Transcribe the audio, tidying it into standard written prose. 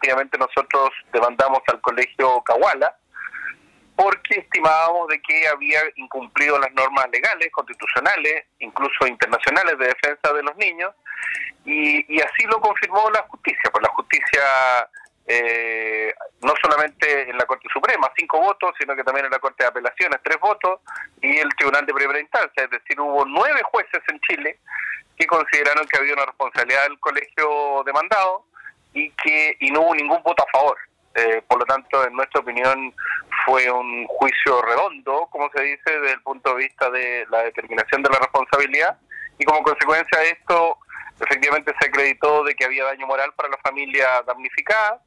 obviamente nosotros demandamos al colegio Cahuala porque estimábamos de que había incumplido las normas legales, constitucionales, incluso internacionales de defensa de los niños, y así lo confirmó la justicia. Pues la justicia, no solamente en la Corte Suprema, 5 votos, sino que también en la Corte de Apelaciones, 3 votos, y el Tribunal de Primera Instancia, es decir, hubo 9 jueces en Chile que consideraron que había una responsabilidad del colegio demandado y no hubo ningún voto a favor. Por lo tanto, en nuestra opinión, fue un juicio redondo, como se dice, desde el punto de vista de la determinación de la responsabilidad, y como consecuencia de esto, efectivamente se acreditó de que había daño moral para la familia damnificada,